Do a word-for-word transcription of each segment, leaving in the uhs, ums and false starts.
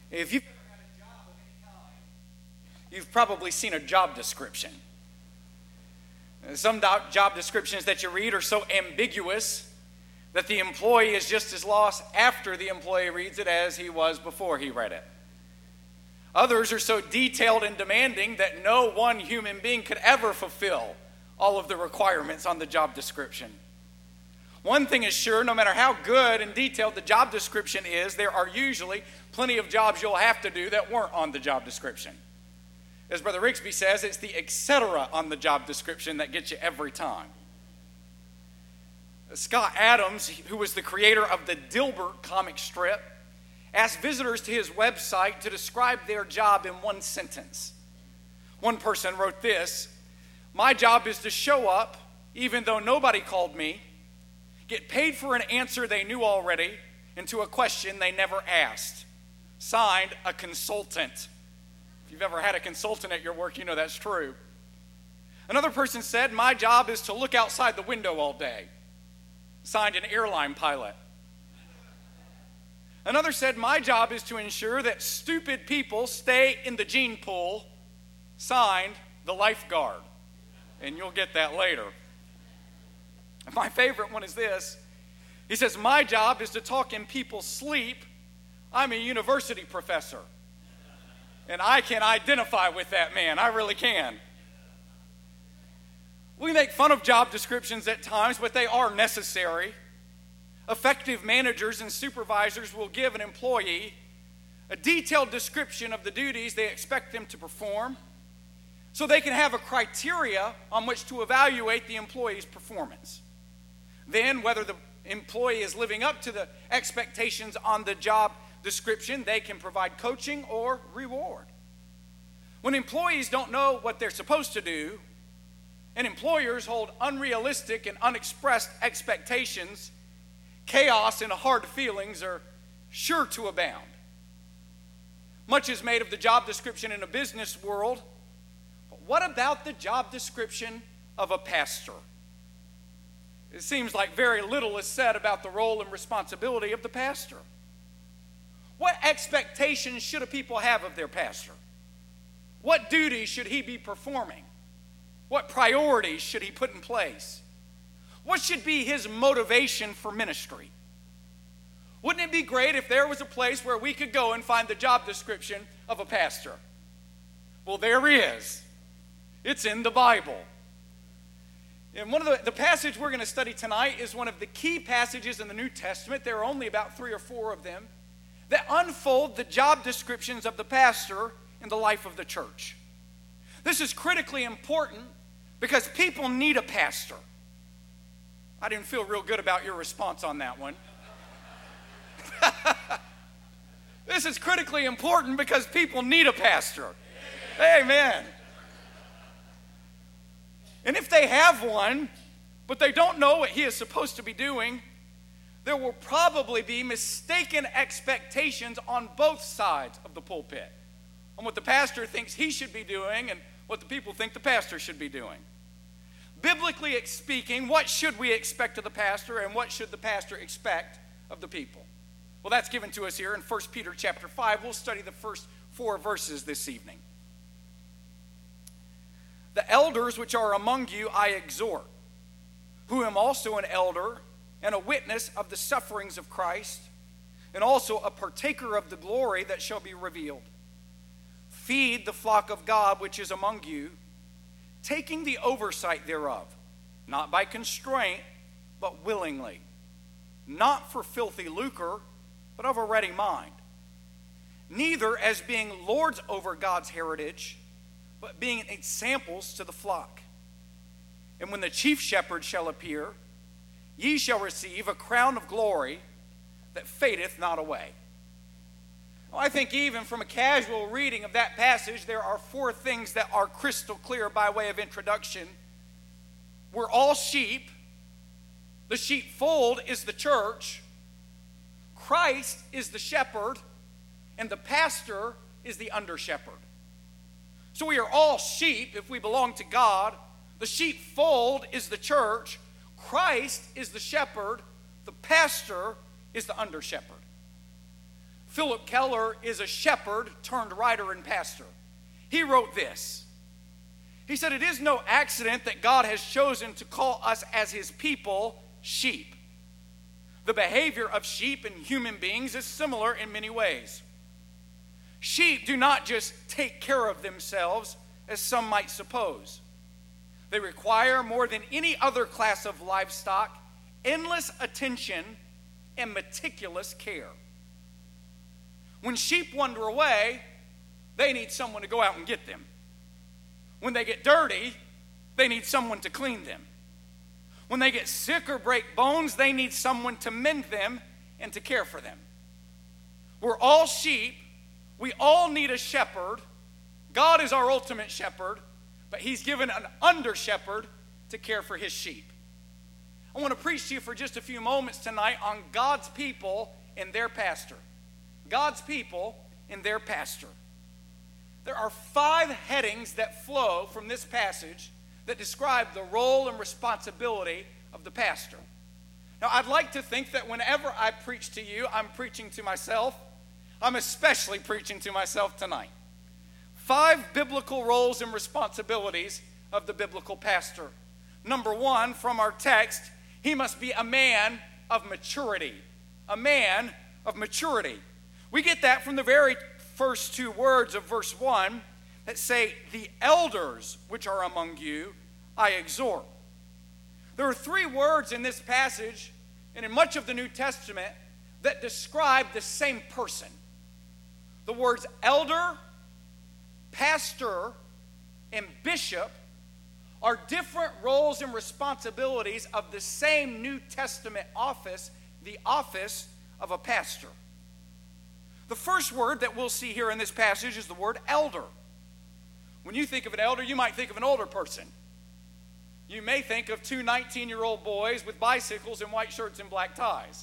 If you've ever had a job of any kind, you've probably seen a job description. Some do- job descriptions that you read are so ambiguous that the employee is just as lost after the employee reads it as he was before he read it. Others are so detailed and demanding that no one human being could ever fulfill all of the requirements on the job description. One thing is sure, no matter how good and detailed the job description is, there are usually plenty of jobs you'll have to do that weren't on the job description. As Brother Rigsby says, it's the et cetera on the job description that gets you every time. Scott Adams, who was the creator of the Dilbert comic strip, asked visitors to his website to describe their job in one sentence. One person wrote this: "My job is to show up, even though nobody called me, get paid for an answer they knew already, and to a question they never asked. Signed, a consultant." If you've ever had a consultant at your work, you know that's true. Another person said, "My job is to look outside the window all day." Signed, an airline pilot. Another said, "My job is to ensure that stupid people stay in the gene pool." Signed, the lifeguard. And you'll get that later. My favorite one is this. He says, "My job is to talk in people's sleep. I'm a university professor." And I can identify with that man. I really can. We make fun of job descriptions at times, but they are necessary. Effective managers and supervisors will give an employee a detailed description of the duties they expect them to perform so they can have a criteria on which to evaluate the employee's performance. Then, whether the employee is living up to the expectations on the job description, they can provide coaching or reward. When employees don't know what they're supposed to do, and employers hold unrealistic and unexpressed expectations, chaos and hard feelings are sure to abound. Much is made of the job description in a business world, but what about the job description of a pastor? It seems like very little is said about the role and responsibility of the pastor. What expectations should a people have of their pastor? What duties should he be performing? What priorities should he put in place? What should be his motivation for ministry? Wouldn't it be great if there was a place where we could go and find the job description of a pastor? Well, there is. It's in the Bible. And one of the, the passage we're going to study tonight is one of the key passages in the New Testament. There are only about three or four of them that unfold the job descriptions of the pastor in the life of the church. This is critically important because people need a pastor. I didn't feel real good about your response on that one. This is critically important because people need a pastor. Amen. And if they have one, but they don't know what he is supposed to be doing, there will probably be mistaken expectations on both sides of the pulpit, on what the pastor thinks he should be doing and what the people think the pastor should be doing. Biblically speaking, what should we expect of the pastor and what should the pastor expect of the people? Well, that's given to us here in First Peter chapter five. We'll study the first four verses this evening. "The elders which are among you I exhort, who am also an elder and a witness of the sufferings of Christ, and also a partaker of the glory that shall be revealed. Feed the flock of God which is among you, taking the oversight thereof, not by constraint, but willingly, not for filthy lucre, but of a ready mind, neither as being lords over God's heritage, but being examples to the flock. And when the chief shepherd shall appear, ye shall receive a crown of glory that fadeth not away." Well, I think even from a casual reading of that passage, there are four things that are crystal clear by way of introduction. We're all sheep. The sheepfold is the church. Christ is the shepherd, and the pastor is the under-shepherd. So we are all sheep if we belong to God. The sheepfold is the church. Christ is the shepherd. The pastor is the under-shepherd. Philip Keller is a shepherd turned writer and pastor. He wrote this. He said, "It is no accident that God has chosen to call us as his people sheep. The behavior of sheep and human beings is similar in many ways. Sheep do not just take care of themselves, as some might suppose. They require, more than any other class of livestock, endless attention and meticulous care. When sheep wander away, they need someone to go out and get them. When they get dirty, they need someone to clean them. When they get sick or break bones, they need someone to mend them and to care for them. We're all sheep. We all need a shepherd. God is our ultimate shepherd, but he's given an under-shepherd to care for his sheep." I want to preach to you for just a few moments tonight on God's people and their pastor. God's people and their pastor. There are five headings that flow from this passage that describe the role and responsibility of the pastor. Now, I'd like to think that whenever I preach to you, I'm preaching to myself. I'm especially preaching to myself tonight. Five biblical roles and responsibilities of the biblical pastor. Number one, from our text, he must be a man of maturity. A man of maturity. We get that from the very first two words of verse one that say, "The elders which are among you, I exhort." There are three words in this passage and in much of the New Testament that describe the same person. The words elder, pastor, and bishop are different roles and responsibilities of the same New Testament office, the office of a pastor. The first word that we'll see here in this passage is the word elder. When you think of an elder, you might think of an older person. You may think of two nineteen-year-old boys with bicycles and white shirts and black ties.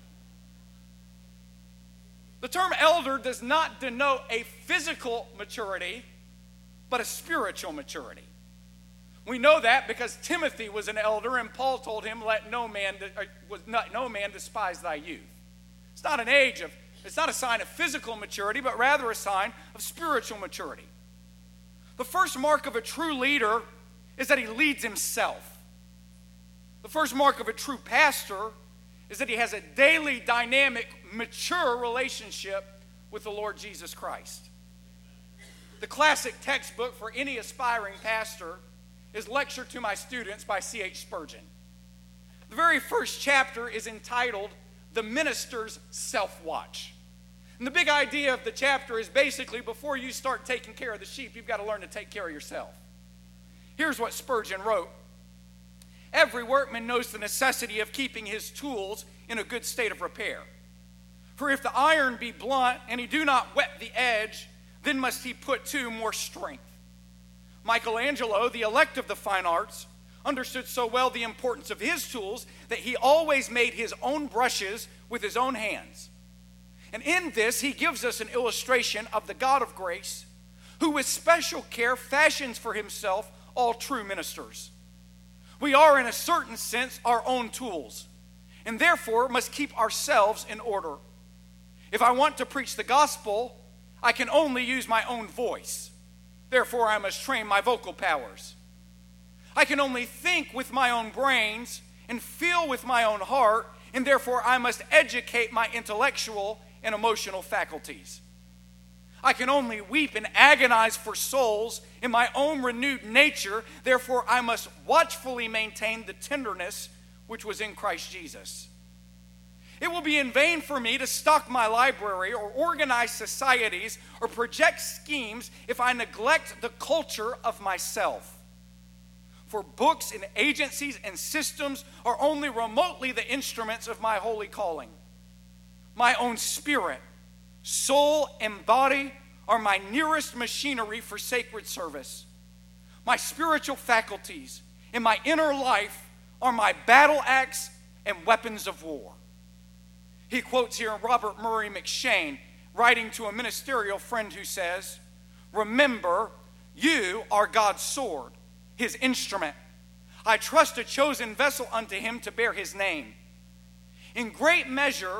The term elder does not denote a physical maturity, but a spiritual maturity. We know that because Timothy was an elder, and Paul told him, "Let no man, no man despise thy youth." It's not an age of, it's not a sign of physical maturity, but rather a sign of spiritual maturity. The first mark of a true leader is that he leads himself. The first mark of a true pastor is that he has a daily, dynamic, mature relationship with the Lord Jesus Christ. The classic textbook for any aspiring pastor is Lecture to My Students by C H Spurgeon. The very first chapter is entitled The Minister's Self-Watch. And the big idea of the chapter is basically before you start taking care of the sheep, you've got to learn to take care of yourself. Here's what Spurgeon wrote. "Every workman knows the necessity of keeping his tools in a good state of repair. For if the iron be blunt and he do not whet the edge, then must he put to more strength. Michelangelo, the elect of the fine arts, understood so well the importance of his tools that he always made his own brushes with his own hands. And in this he gives us an illustration of the God of grace, who with special care fashions for himself all true ministers. We are in a certain sense our own tools, and therefore must keep ourselves in order. If I want to preach the gospel, I can only use my own voice. Therefore I must train my vocal powers. I can only think with my own brains and feel with my own heart, and therefore I must educate my intellectual and emotional faculties. I can only weep and agonize for souls in my own renewed nature, therefore I must watchfully maintain the tenderness which was in Christ Jesus. It will be in vain for me to stock my library or organize societies or project schemes if I neglect the culture of myself. For books and agencies and systems are only remotely the instruments of my holy calling. My own spirit, soul, and body are my nearest machinery for sacred service. My spiritual faculties and my inner life are my battle axe and weapons of war. He quotes here Robert Murray McShane, writing to a ministerial friend who says, "Remember, you are God's sword, his instrument. I trust a chosen vessel unto him to bear his name. In great measure,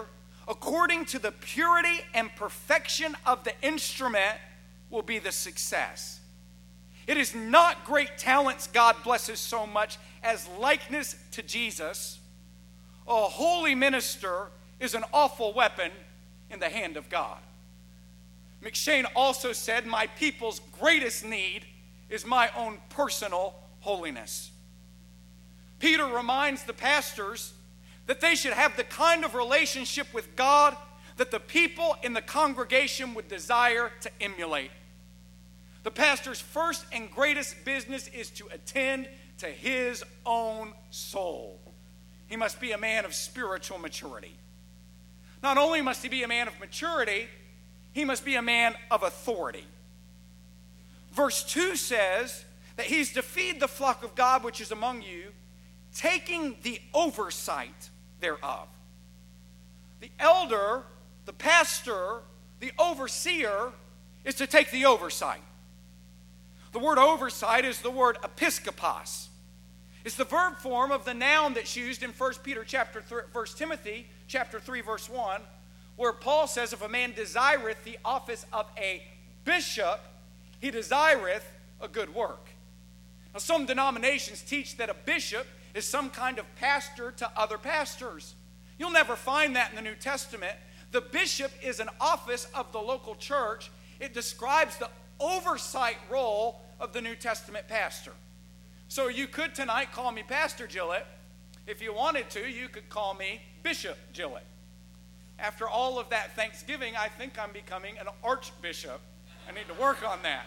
according to the purity and perfection of the instrument, will be the success. It is not great talents God blesses so much as likeness to Jesus. A holy minister is an awful weapon in the hand of God. McShane also said, my people's greatest need is my own personal holiness. Peter reminds the pastors that they should have the kind of relationship with God that the people in the congregation would desire to emulate. The pastor's first and greatest business is to attend to his own soul. He must be a man of spiritual maturity. Not only must he be a man of maturity, he must be a man of authority. Verse two says that he's to feed the flock of God which is among you, taking the oversight thereof. The elder, the pastor, the overseer is to take the oversight. The word oversight is the word episkopos. It's the verb form of the noun that's used in First Peter chapter three, First Timothy chapter three, verse one, where Paul says, if a man desireth the office of a bishop, he desireth a good work. Now, some denominations teach that a bishop is some kind of pastor to other pastors. You'll never find that in the New Testament. The bishop is an office of the local church. It describes the oversight role of the New Testament pastor. So you could tonight call me Pastor Gillett. If you wanted to, you could call me Bishop Gillett. After all of that Thanksgiving, I think I'm becoming an archbishop. I need to work on that.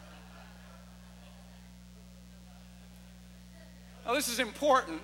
Now, this is important.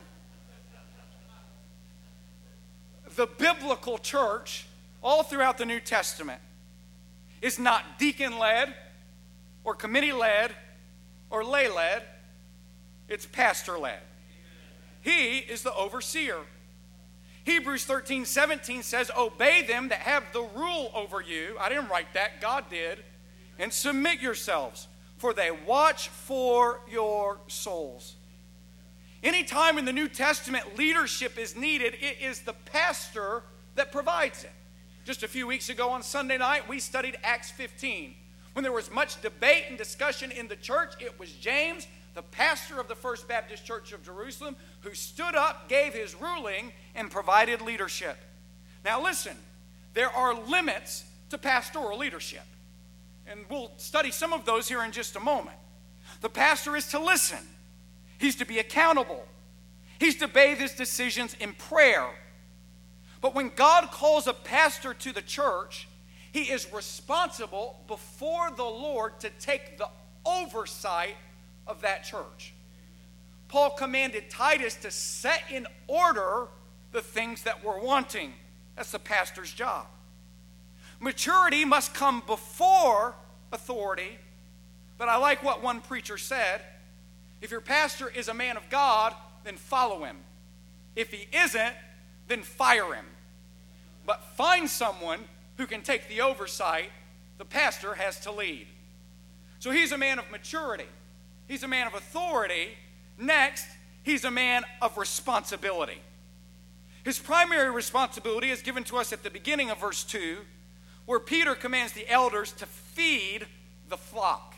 The biblical church, all throughout the New Testament, is not deacon-led or committee-led or lay-led. It's pastor-led. He is the overseer. Hebrews thirteen seventeen says, obey them that have the rule over you. I didn't write that. God did. And submit yourselves, for they watch for your souls. Anytime in the New Testament leadership is needed, it is the pastor that provides it. Just a few weeks ago on Sunday night, we studied Acts fifteen. When there was much debate and discussion in the church, it was James, the pastor of the First Baptist Church of Jerusalem, who stood up, gave his ruling, and provided leadership. Now listen, there are limits to pastoral leadership. And we'll study some of those here in just a moment. The pastor is to listen. He's to be accountable. He's to bathe his decisions in prayer. But when God calls a pastor to the church, he is responsible before the Lord to take the oversight of that church. Paul commanded Titus to set in order the things that were wanting. That's the pastor's job. Maturity must come before authority, but I like what one preacher said. If your pastor is a man of God, then follow him. If he isn't, then fire him. But find someone who can take the oversight. The pastor has to lead. So he's a man of maturity. He's a man of authority. Next, he's a man of responsibility. His primary responsibility is given to us at the beginning of verse two, where Peter commands the elders to feed the flock.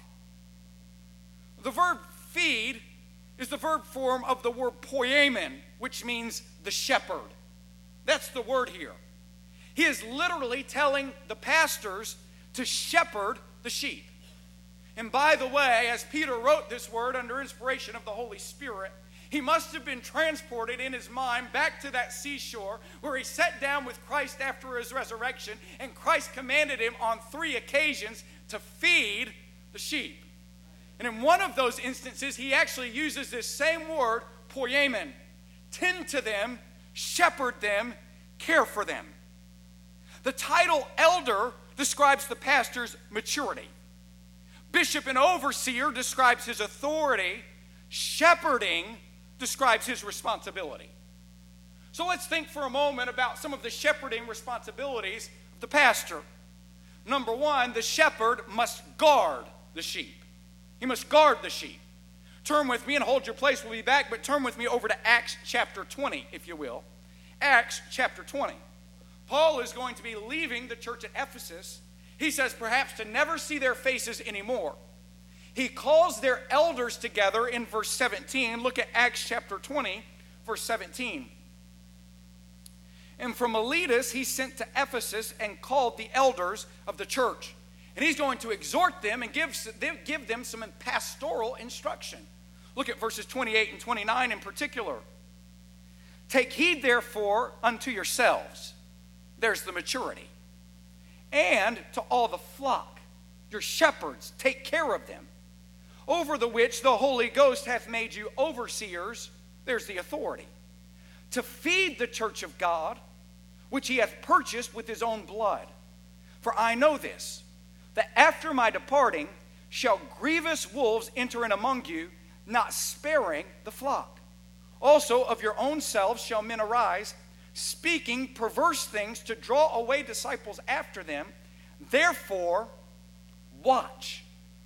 The verb feed is the verb form of the word poiemen, which means the shepherd. That's the word here. He is literally telling the pastors to shepherd the sheep. And by the way, as Peter wrote this word under inspiration of the Holy Spirit, he must have been transported in his mind back to that seashore where he sat down with Christ after his resurrection, and Christ commanded him on three occasions to feed the sheep. And in one of those instances, he actually uses this same word, poiemen. Tend to them, shepherd them, care for them. The title elder describes the pastor's maturity. Bishop and overseer describes his authority. Shepherding describes his responsibility. So let's think for a moment about some of the shepherding responsibilities of the pastor. Number one, the shepherd must guard the sheep. He must guard the sheep. Turn with me and hold your place. We'll be back, but turn with me over to Acts chapter twenty, if you will. Acts chapter twenty. Paul is going to be leaving the church at Ephesus. He says perhaps to never see their faces anymore. He calls their elders together in verse seventeen. Look at Acts chapter twenty, verse seventeen. And from Miletus he sent to Ephesus and called the elders of the church. And he's going to exhort them and give, give them some pastoral instruction. Look at verses twenty-eight and twenty-nine in particular. Take heed therefore unto yourselves. There's the maturity. And to all the flock, your shepherds, take care of them, over the which the Holy Ghost hath made you overseers. There's the authority. To feed the church of God, which he hath purchased with his own blood. For I know this, that after my departing shall grievous wolves enter in among you, not sparing the flock. Also of your own selves shall men arise, speaking perverse things to draw away disciples after them. Therefore, watch.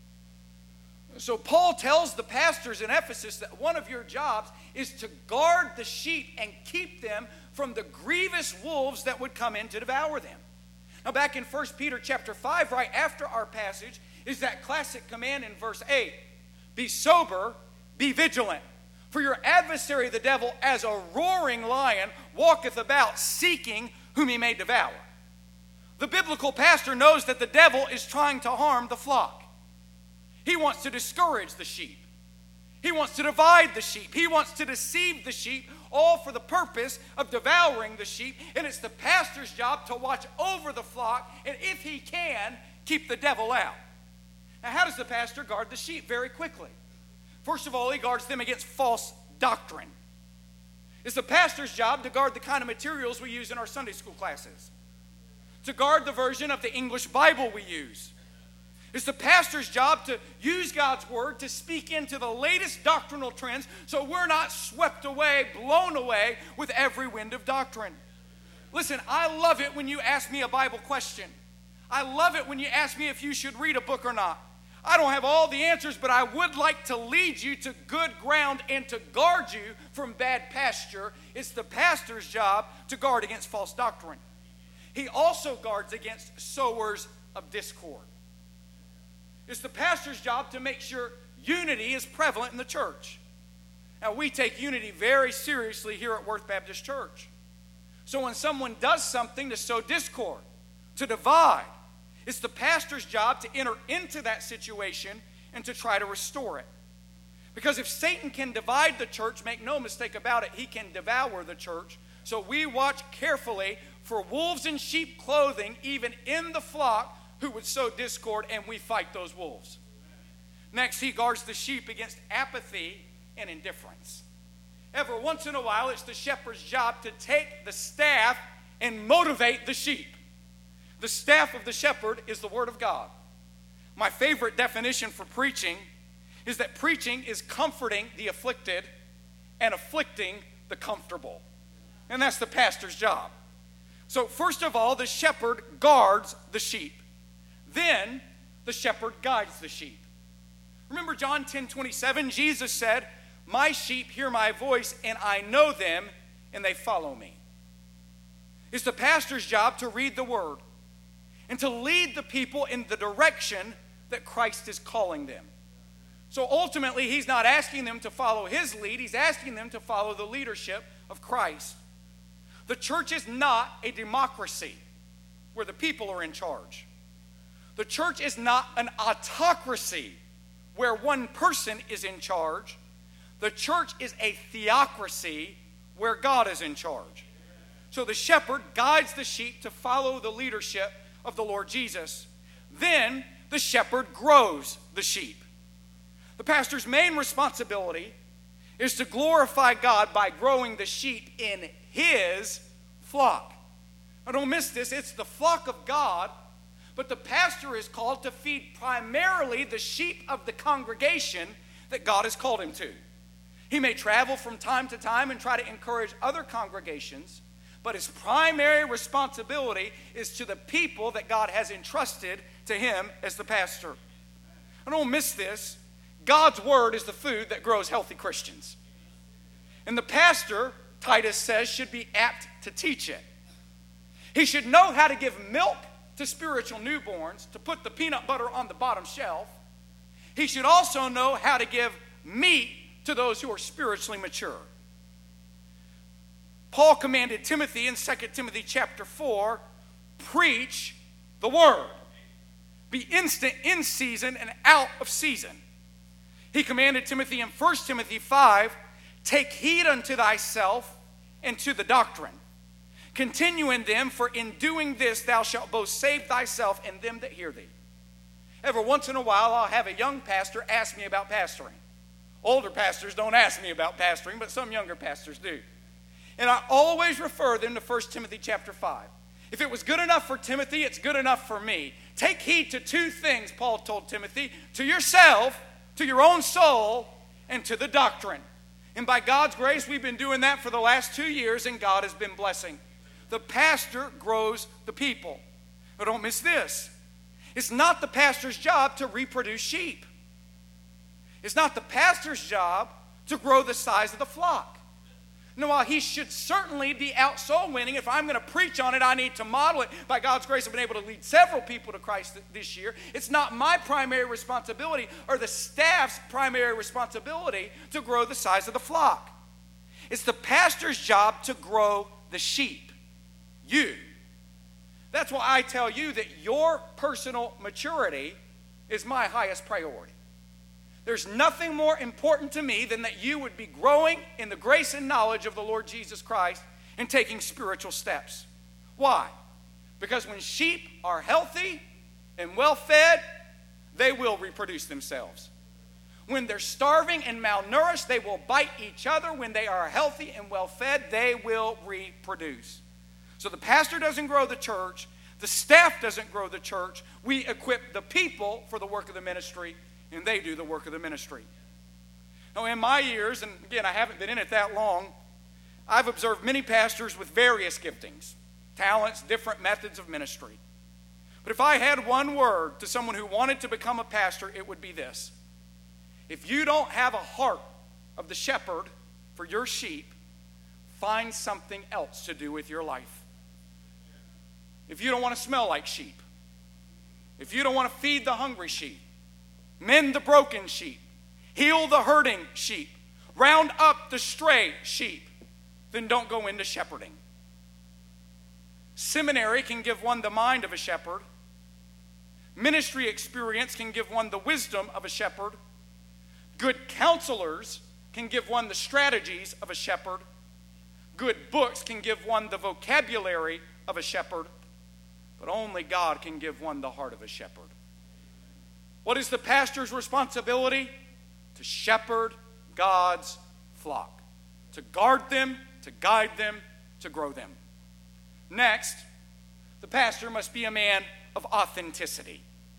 So Paul tells the pastors in Ephesus that one of your jobs is to guard the sheep and keep them from the grievous wolves that would come in to devour them. Now back in First Peter chapter five, right after our passage, is that classic command in verse eight. Be sober, be vigilant. For your adversary the devil, as a roaring lion, walketh about seeking whom he may devour. The biblical pastor knows that the devil is trying to harm the flock. He wants to discourage the sheep. He wants to divide the sheep. He wants to deceive the sheep, all for the purpose of devouring the sheep. And it's the pastor's job to watch over the flock, and if he can, keep the devil out. Now, how does the pastor guard the sheep? Very quickly. First of all, he guards them against false doctrine. It's the pastor's job to guard the kind of materials we use in our Sunday school classes, to guard the version of the English Bible we use. It's the pastor's job to use God's word to speak into the latest doctrinal trends so we're not swept away, blown away with every wind of doctrine. Listen, I love it when you ask me a Bible question. I love it when you ask me if you should read a book or not. I don't have all the answers, but I would like to lead you to good ground and to guard you from bad pasture. It's the pastor's job to guard against false doctrine. He also guards against sowers of discord. It's the pastor's job to make sure unity is prevalent in the church. Now, we take unity very seriously here at Worth Baptist Church. So when someone does something to sow discord, to divide, it's the pastor's job to enter into that situation and to try to restore it. Because if Satan can divide the church, make no mistake about it, he can devour the church. So we watch carefully for wolves in sheep clothing, even in the flock, who would sow discord, and we fight those wolves. Next, he guards the sheep against apathy and indifference. Every once in a while, it's the shepherd's job to take the staff and motivate the sheep. The staff of the shepherd is the word of God. My favorite definition for preaching is that preaching is comforting the afflicted and afflicting the comfortable. And that's the pastor's job. So first of all, the shepherd guards the sheep. Then the shepherd guides the sheep. Remember John ten twenty-seven, Jesus said, my sheep hear my voice, and I know them, and they follow me. It's the pastor's job to read the word and to lead the people in the direction that Christ is calling them. So ultimately, he's not asking them to follow his lead. He's asking them to follow the leadership of Christ. The church is not a democracy where the people are in charge. The church is not an autocracy where one person is in charge. The church is a theocracy where God is in charge. So the shepherd guides the sheep to follow the leadership of the Lord Jesus. Then the shepherd grows the sheep. The pastor's main responsibility is to glorify God by growing the sheep in his flock. Now don't miss this, it's the flock of God, but the pastor is called to feed primarily the sheep of the congregation that God has called him to. He may travel from time to time and try to encourage other congregations, but his primary responsibility is to the people that God has entrusted to him as the pastor. And don't miss this. God's word is the food that grows healthy Christians. And the pastor, Titus says, should be apt to teach it. He should know how to give milk to spiritual newborns, to put the peanut butter on the bottom shelf. He should also know how to give meat to those who are spiritually mature. Paul commanded Timothy in Second Timothy chapter four, preach the word. Be instant in season and out of season. He commanded Timothy in First Timothy five, take heed unto thyself and to the doctrine. Continue in them, for in doing this thou shalt both save thyself and them that hear thee. Every once in a while I'll have a young pastor ask me about pastoring. Older pastors don't ask me about pastoring, but some younger pastors do. And I always refer them to First Timothy chapter five. If it was good enough for Timothy, it's good enough for me. Take heed to two things, Paul told Timothy, to yourself, to your own soul, and to the doctrine. And by God's grace, we've been doing that for the last two years, and God has been blessing. The pastor grows the people. But don't miss this. It's not the pastor's job to reproduce sheep. It's not the pastor's job to grow the size of the flock. Now, while he should certainly be out soul winning, if I'm going to preach on it, I need to model it. By God's grace, I've been able to lead several people to Christ this year. It's not my primary responsibility or the staff's primary responsibility to grow the size of the flock. It's the pastor's job to grow the sheep. You. That's why I tell you that your personal maturity is my highest priority. There's nothing more important to me than that you would be growing in the grace and knowledge of the Lord Jesus Christ and taking spiritual steps. Why? Because when sheep are healthy and well fed, they will reproduce themselves. When they're starving and malnourished, they will bite each other. When they are healthy and well fed, they will reproduce. So the pastor doesn't grow the church. The staff doesn't grow the church. We equip the people for the work of the ministry, and they do the work of the ministry. Now, in my years, and again, I haven't been in it that long, I've observed many pastors with various giftings, talents, different methods of ministry. But if I had one word to someone who wanted to become a pastor, it would be this. If you don't have a heart of the shepherd for your sheep, find something else to do with your life. If you don't want to smell like sheep, if you don't want to feed the hungry sheep, mend the broken sheep, heal the hurting sheep, round up the stray sheep, then don't go into shepherding. Seminary can give one the mind of a shepherd. Ministry experience can give one the wisdom of a shepherd. Good counselors can give one the strategies of a shepherd. Good books can give one the vocabulary of a shepherd. But only God can give one the heart of a shepherd. What is the pastor's responsibility? To shepherd God's flock. To guard them, to guide them, to grow them. Next, the pastor must be a man of authenticity.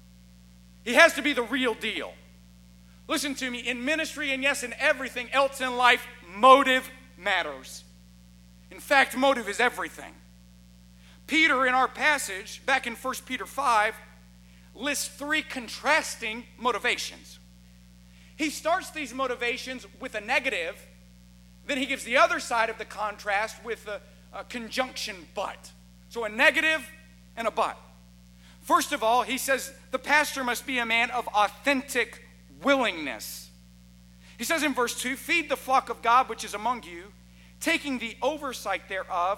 He has to be the real deal. Listen to me, in ministry and yes, in everything else in life, motive matters. In fact, motive is everything. Peter, in our passage, back in First Peter five, lists three contrasting motivations. He starts these motivations with a negative, then he gives the other side of the contrast with a, a conjunction but. So a negative and a but. First of all, he says the pastor must be a man of authentic willingness. He says in verse two, feed the flock of God which is among you, taking the oversight thereof,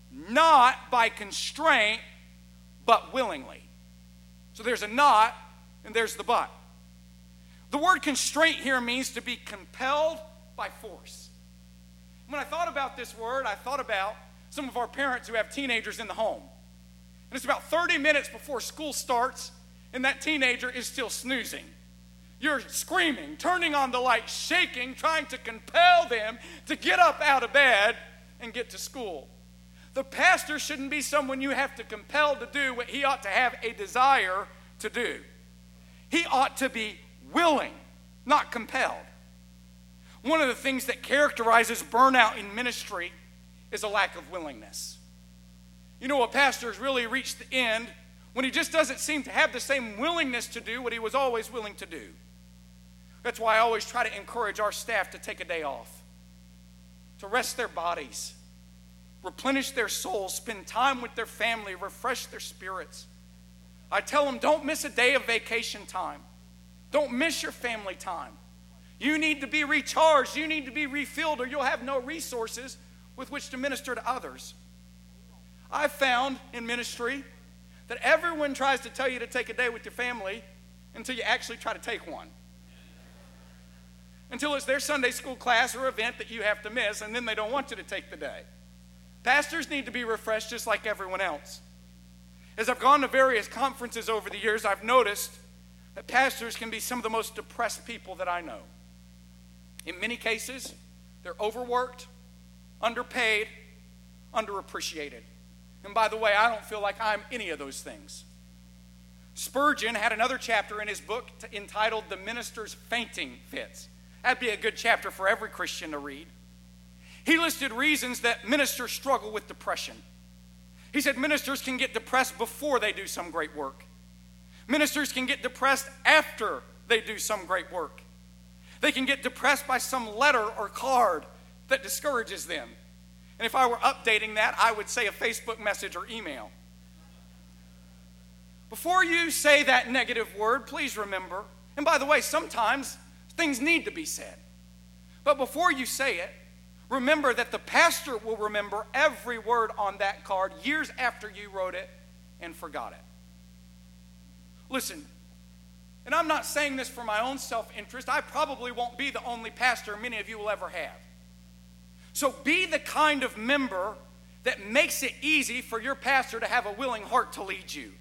not by constraint, but willingly. So there's a not, and there's the but. The word constraint here means to be compelled by force. When I thought about this word, I thought about some of our parents who have teenagers in the home. And it's about thirty minutes before school starts, and that teenager is still snoozing. You're screaming, turning on the light, shaking, trying to compel them to get up out of bed and get to school. The pastor shouldn't be someone you have to compel to do what he ought to have a desire to do. He ought to be willing, not compelled. One of the things that characterizes burnout in ministry is a lack of willingness. You know, a pastor has really reached the end when he just doesn't seem to have the same willingness to do what he was always willing to do. That's why I always try to encourage our staff to take a day off, to rest their bodies, replenish their souls, spend time with their family, refresh their spirits. I tell them, don't miss a day of vacation time. Don't miss your family time. You need to be recharged. You need to be refilled, or you'll have no resources with which to minister to others. I've found in ministry that everyone tries to tell you to take a day with your family until you actually try to take one. Until it's their Sunday school class or event that you have to miss, and then they don't want you to take the day. Pastors need to be refreshed just like everyone else. As I've gone to various conferences over the years, I've noticed that pastors can be some of the most depressed people that I know. In many cases, they're overworked, underpaid, underappreciated. And by the way, I don't feel like I'm any of those things. Spurgeon had another chapter in his book entitled The Minister's Fainting Fits. That'd be a good chapter for every Christian to read. He listed reasons that ministers struggle with depression. He said ministers can get depressed before they do some great work. Ministers can get depressed after they do some great work. They can get depressed by some letter or card that discourages them. And if I were updating that, I would say a Facebook message or email. Before you say that negative word, please remember, and by the way, sometimes things need to be said. But before you say it, remember that the pastor will remember every word on that card years after you wrote it and forgot it. Listen, and I'm not saying this for my own self-interest. I probably won't be the only pastor many of you will ever have. So be the kind of member that makes it easy for your pastor to have a willing heart to lead you.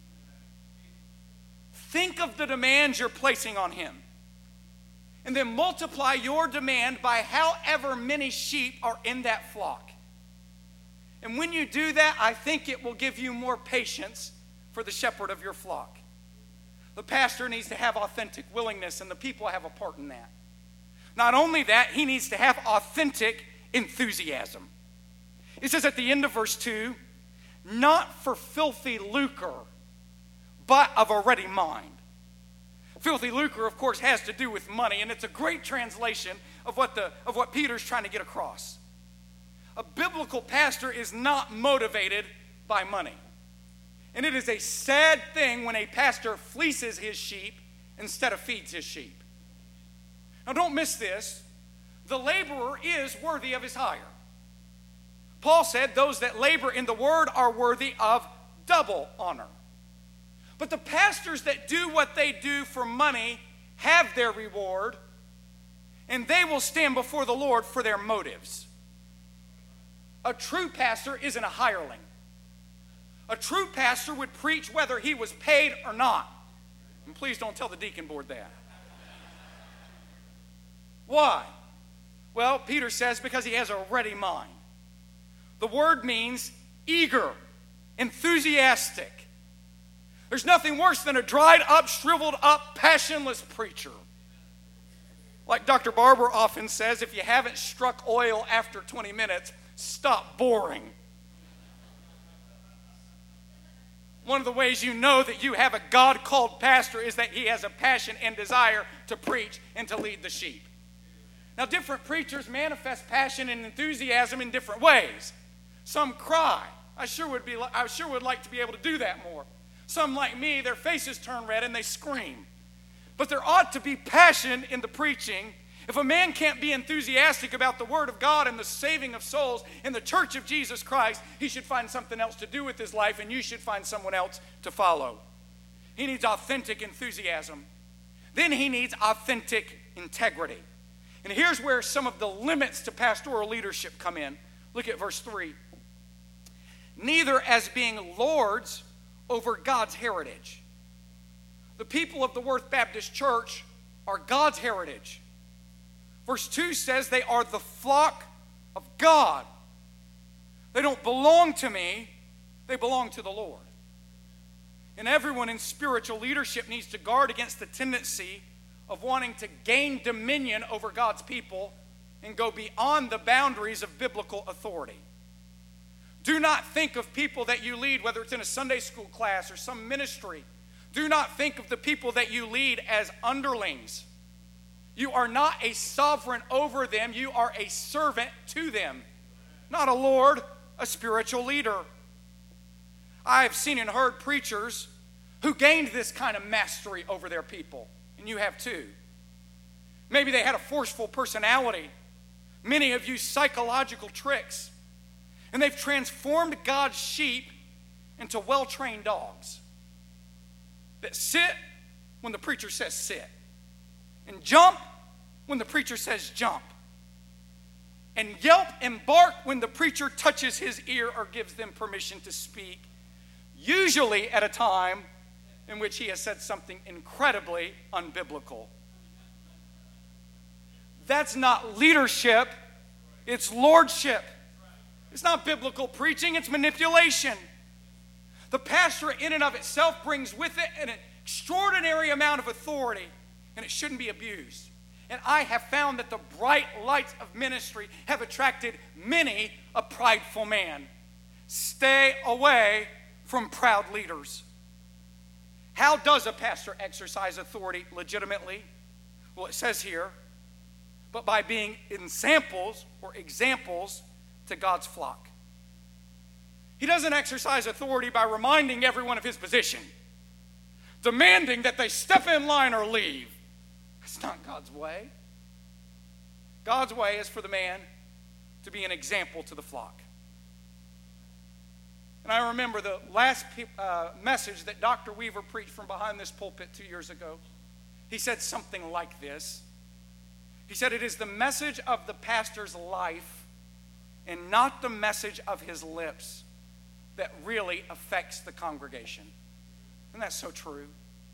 Think of the demands you're placing on him. And then multiply your demand by however many sheep are in that flock. And when you do that, I think it will give you more patience for the shepherd of your flock. The pastor needs to have authentic willingness, and the people have a part in that. Not only that, he needs to have authentic enthusiasm. It says at the end of verse two, not for filthy lucre, but of a ready mind. Filthy lucre, of course, has to do with money, and it's a great translation of what, the, of what Peter's trying to get across. A biblical pastor is not motivated by money. And it is a sad thing when a pastor fleeces his sheep instead of feeds his sheep. Now don't miss this. The laborer is worthy of his hire. Paul said those that labor in the word are worthy of double honor. But the pastors that do what they do for money have their reward, and they will stand before the Lord for their motives. A true pastor isn't a hireling. A true pastor would preach whether he was paid or not. And please don't tell the deacon board that. Why? Well, Peter says because he has a ready mind. The word means eager, enthusiastic. There's nothing worse than a dried up, shriveled up, passionless preacher. Like Doctor Barber often says, if you haven't struck oil after twenty minutes, stop boring. One of the ways you know that you have a God-called pastor is that he has a passion and desire to preach and to lead the sheep. Now, different preachers manifest passion and enthusiasm in different ways. Some cry. I sure would be. I sure would like to be able to do that more. Some, like me, their faces turn red and they scream. But there ought to be passion in the preaching. If a man can't be enthusiastic about the Word of God and the saving of souls in the church of Jesus Christ, he should find something else to do with his life, and you should find someone else to follow. He needs authentic enthusiasm. Then he needs authentic integrity. And here's where some of the limits to pastoral leadership come in. Look at verse three. Neither as being lords over God's heritage. The people of the Worth Baptist Church are God's heritage. Verse two says they are the flock of God. They don't belong to me, they belong to the Lord. And everyone in spiritual leadership needs to guard against the tendency of wanting to gain dominion over God's people and go beyond the boundaries of biblical authority. Do not think of people that you lead, whether it's in a Sunday school class or some ministry. Do not think of the people that you lead as underlings. You are not a sovereign over them. You are a servant to them. Not a lord, a spiritual leader. I have seen and heard preachers who gained this kind of mastery over their people, and you have too. Maybe they had a forceful personality. Many have used psychological tricks, and they've transformed God's sheep into well-trained dogs that sit when the preacher says sit, and jump when the preacher says jump, and yelp and bark when the preacher touches his ear or gives them permission to speak, usually at a time in which he has said something incredibly unbiblical. That's not leadership, it's lordship. It's not biblical preaching, it's manipulation. The pastor in and of itself brings with it an extraordinary amount of authority, and it shouldn't be abused. And I have found that the bright lights of ministry have attracted many a prideful man. Stay away from proud leaders. How does a pastor exercise authority legitimately? Well, it says here, but by being examples or examples to God's flock. He doesn't exercise authority by reminding everyone of his position, demanding that they step in line or leave. That's not God's way. God's way is for the man to be an example to the flock. And I remember the last uh, message that Doctor Weaver preached from behind this pulpit two years ago. He said something like this. He said, it is the message of the pastor's life and not the message of his lips that really affects the congregation. And that's so true.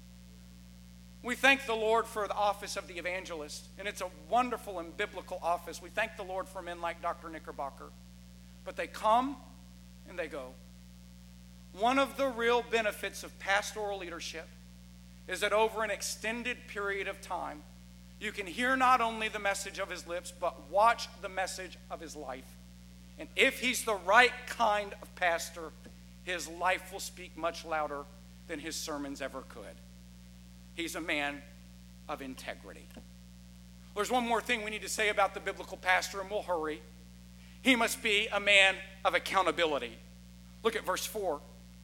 We thank the Lord for the office of the evangelist, and it's a wonderful and biblical office. We thank the Lord for men like Doctor Knickerbocker. But they come and they go. One of the real benefits of pastoral leadership is that over an extended period of time, you can hear not only the message of his lips, but watch the message of his life. And if he's the right kind of pastor, his life will speak much louder than his sermons ever could. He's a man of integrity. There's one more thing we need to say about the biblical pastor, and we'll hurry. He must be a man of accountability. Look at verse four.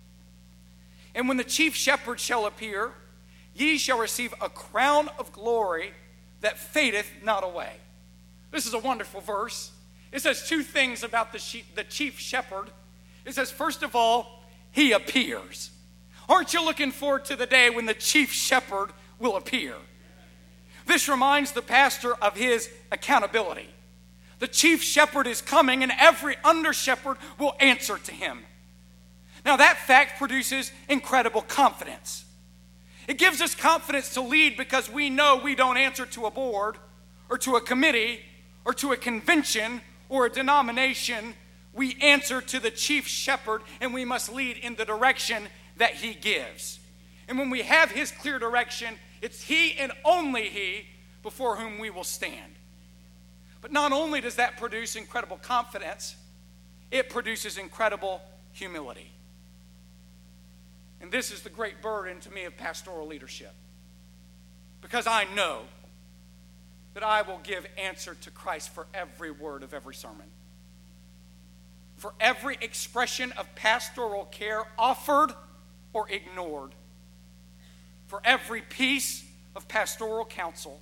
And when the chief shepherd shall appear, ye shall receive a crown of glory that fadeth not away. This is a wonderful verse. It says two things about the, sheep, the chief shepherd. It says, first of all, he appears. Aren't you looking forward to the day when the chief shepherd will appear? This reminds the pastor of his accountability. The chief shepherd is coming, and every under shepherd will answer to him. Now that fact produces incredible confidence. It gives us confidence to lead because we know we don't answer to a board or to a committee or to a convention or a denomination. We answer to the chief shepherd, and we must lead in the direction that he gives. And when we have his clear direction, it's he and only he before whom we will stand. But not only does that produce incredible confidence, it produces incredible humility. And this is the great burden to me of pastoral leadership. Because I know that I will give answer to Christ for every word of every sermon. For every expression of pastoral care offered or ignored. For every piece of pastoral counsel.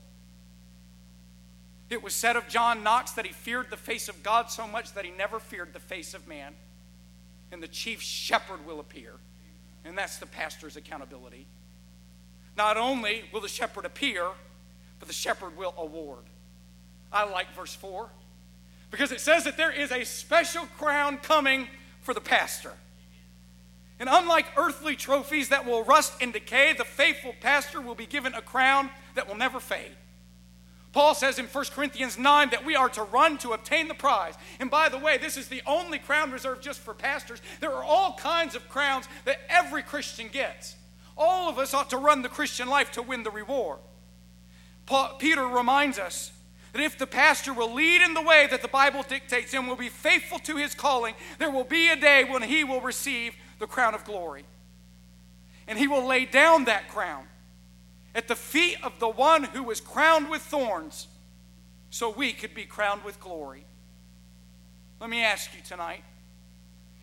It was said of John Knox that he feared the face of God so much that he never feared the face of man. And the chief shepherd will appear. And that's the pastor's accountability. Not only will the shepherd appear, but the shepherd will award. I like verse four because it says that there is a special crown coming for the pastor. And unlike earthly trophies that will rust and decay, the faithful pastor will be given a crown that will never fade. Paul says in First Corinthians nine that we are to run to obtain the prize. And by the way, this is the only crown reserved just for pastors. There are all kinds of crowns that every Christian gets. All of us ought to run the Christian life to win the reward. Paul, Peter reminds us that if the pastor will lead in the way that the Bible dictates and will be faithful to his calling, there will be a day when he will receive the crown of glory. And he will lay down that crown at the feet of the one who was crowned with thorns so we could be crowned with glory. Let me ask you tonight,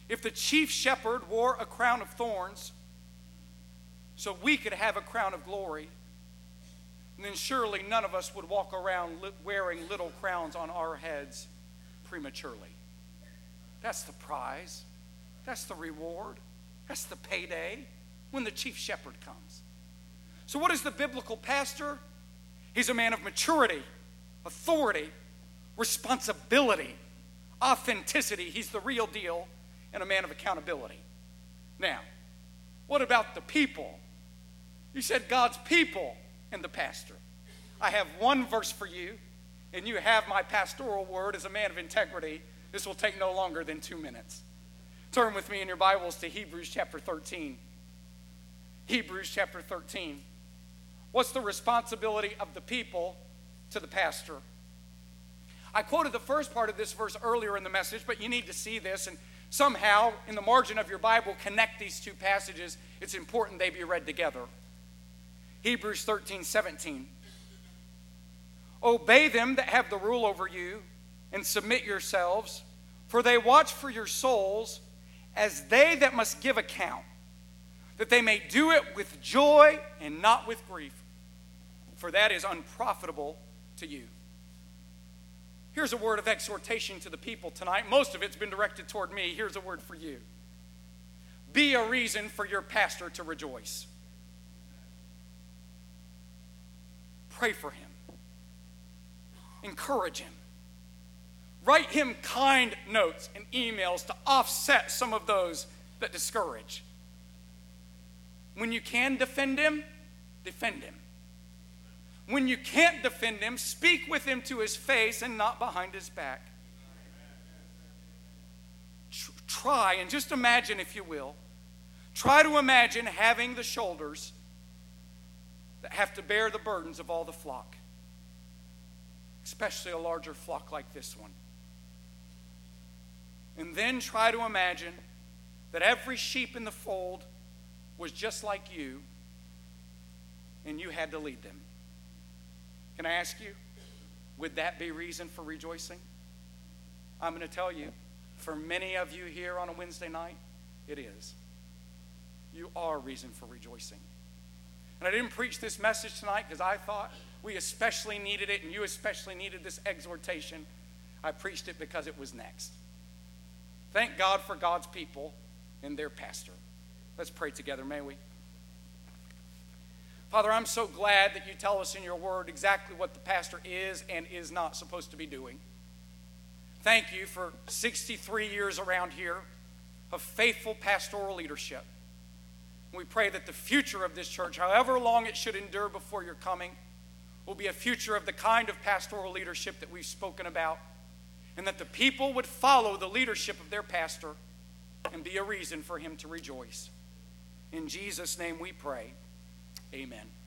If the chief shepherd wore a crown of thorns so we could have a crown of glory, then surely none of us would walk around li- wearing little crowns on our heads prematurely. That's the prize. That's the reward. That's the payday when the chief shepherd comes. So what is the biblical pastor? He's a man of maturity, authority, responsibility, authenticity. He's the real deal, and a man of accountability. Now, what about the people? You said God's people and the pastor. I have one verse for you, and you have my pastoral word as a man of integrity. This will take no longer than two minutes. Turn with me in your Bibles to Hebrews chapter thirteen. Hebrews chapter thirteen. What's the responsibility of the people to the pastor? I quoted the first part of this verse earlier in the message, but you need to see this, and somehow in the margin of your Bible connect these two passages. It's important they be read together. Hebrews thirteen seventeen. Obey them that have the rule over you, and submit yourselves, for they watch for your souls as they that must give account, that they may do it with joy and not with grief, for that is unprofitable to you. Here's a word of exhortation to the people tonight. Most of it's been directed toward me. Here's a word for you. Be a reason for your pastor to rejoice. Pray for him. Encourage him. Write him kind notes and emails to offset some of those that discourage. When you can defend him, defend him. When you can't defend him, speak with him to his face and not behind his back. Tr- try, and just imagine, if you will, try to imagine having the shoulders that have to bear the burdens of all the flock, especially a larger flock like this one. And then try to imagine that every sheep in the fold was just like you, and you had to lead them. Can I ask you, would that be reason for rejoicing? I'm going to tell you, for many of you here on a Wednesday night, it is. You are reason for rejoicing. And I didn't preach this message tonight because I thought we especially needed it and you especially needed this exhortation. I preached it because it was next. Thank God for God's people and their pastor. Let's pray together, may we? Father, I'm so glad that you tell us in your word exactly what the pastor is and is not supposed to be doing. Thank you for sixty-three years around here of faithful pastoral leadership. We pray that the future of this church, however long it should endure before your coming, will be a future of the kind of pastoral leadership that we've spoken about, and that the people would follow the leadership of their pastor and be a reason for him to rejoice. In Jesus' name we pray. Amen.